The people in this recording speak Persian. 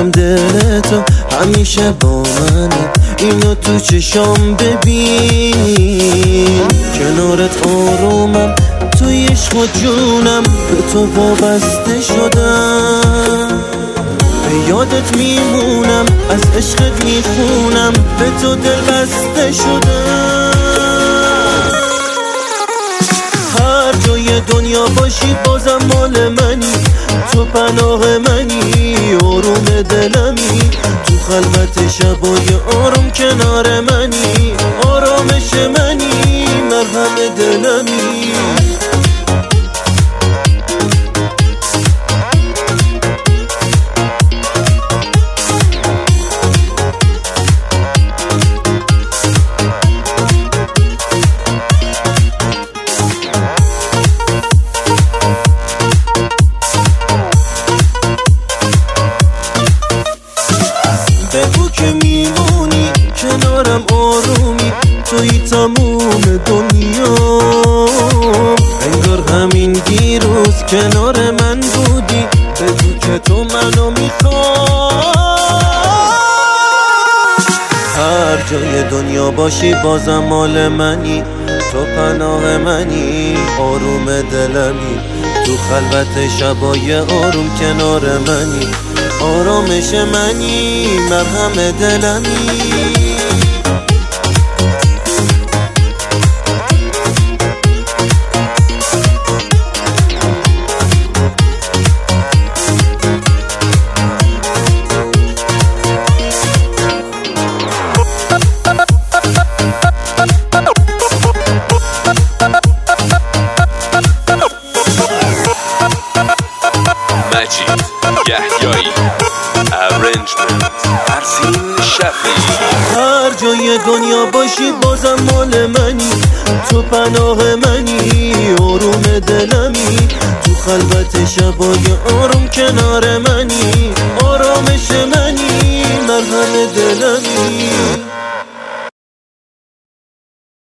من دل تو همیشه با منه، اینو تو چشام ببین. کنارت آرومم، توی عشق و جونم، به تو وابسته شدم. به یادت میمونم، از عشقت میخونم، به تو دل بسته شدم. هر جای دنیا باشی بازم مال منی، تو پناه منی، آروم دلمی. تو خلوت شبای آروم کنار منی، آرامش منی، مرهم دلمی. بگو که میمونی کنارم، آرومی، توی تموم دنیا. انگار همین دیروز کنار من بودی، بگو که تو منو میخوای. هر جای دنیا باشی بازم مال منی، تو پناه منی، آروم دلمی. تو خلوت شبای آروم کنار منی، آرامش منی، مرهم دلمی. مجید یحیایی ارنجمنت ارسین شفیعی. هر جای دنیا باشی بازم مال منی، تو پناه منی، آروم دلمی. تو خلوت شبای آروم کنار منی، آرامش منی، مرهم دلمی.